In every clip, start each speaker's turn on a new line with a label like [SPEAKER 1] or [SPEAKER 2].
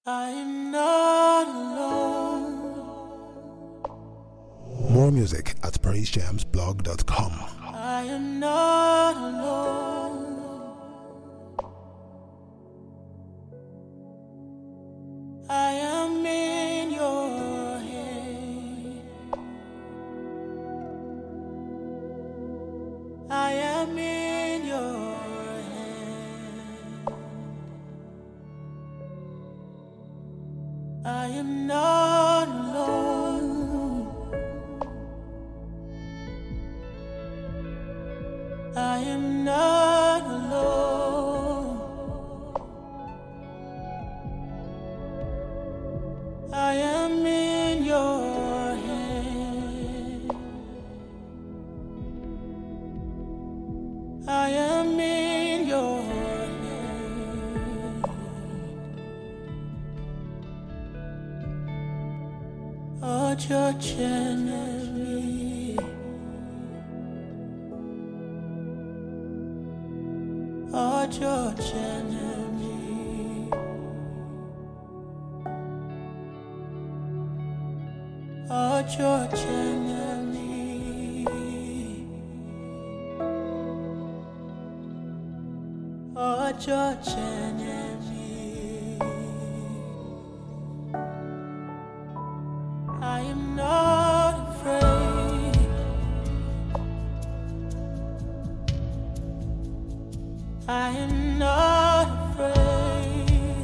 [SPEAKER 1] I am not alone.
[SPEAKER 2] More music at praisejamsblog.com.
[SPEAKER 1] I am not alone. I am in your hand. I am in your hand. I am not alone. I am not alone. I am in your hand. I am in your hand. Oh, George enemy. Oh, George enemy. Oh, George enemy. Oh, George enemy. I am not afraid. I am not afraid.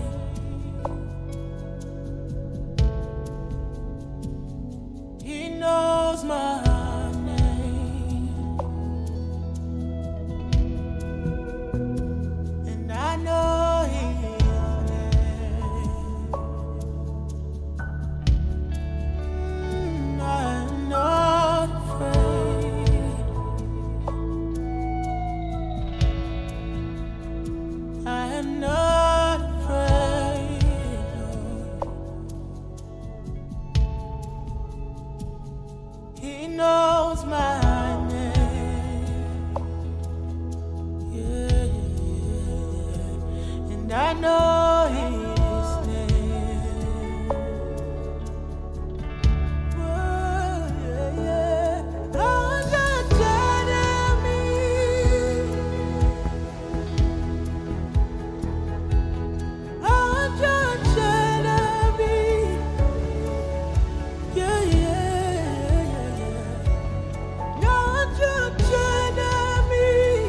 [SPEAKER 1] He knows my name, and I know his name. I'm not afraid. I am not afraid, Lord. He knows my name, yeah, and I know his name. Oh, yeah. Oh, George enemy. Oh, George enemy. Yeah, yeah. No, George enemy.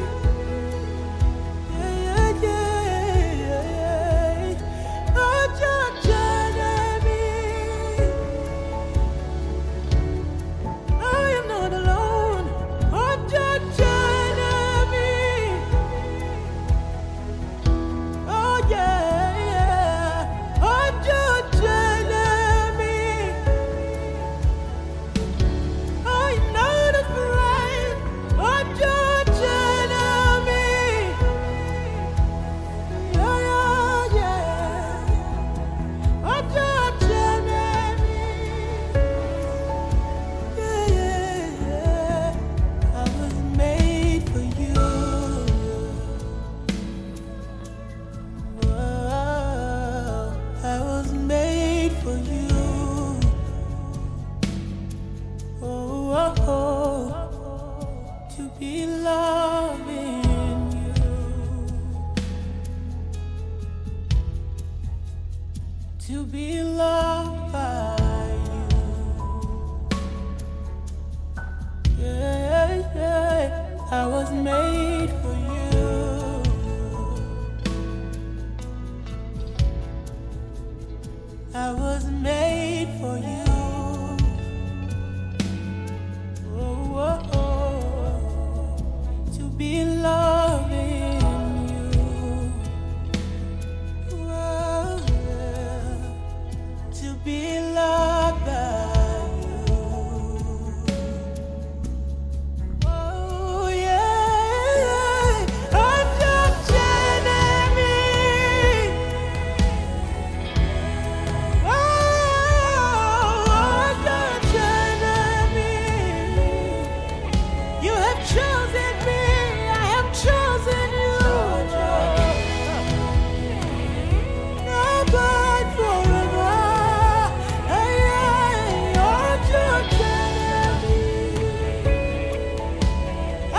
[SPEAKER 1] Yeah, yeah. Oh, George enemy. I am not alone. Oh, George enemy. Oh, yeah. Oh, George enemy. I'm not afraid. Oh, George enemy. Yeah. Oh, George enemy. Yeah. I was made for you. Whoa. I was made for you. To be loving you. To be loved by you. Yeah. I was made for you. I was made for you. To be loving you. To be loved by you. Oh, yeah. I'm George enemy. Oh, I'm George enemy. You have chosen me. I have chosen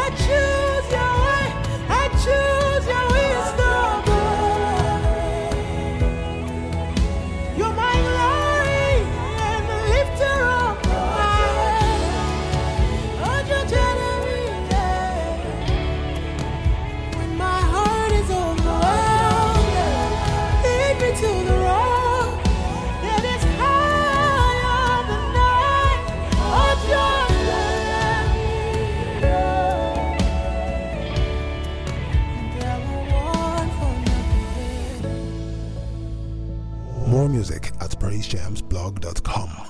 [SPEAKER 1] choose your way. I choose your wisdom. You're my glory and the lifter of my head. Oh, you're telling me, when my heart is overwhelmed, lead me to the rock that is higher than night. Oh, just let me and I will want for nothing.
[SPEAKER 2] More music at praisejamsblog.com.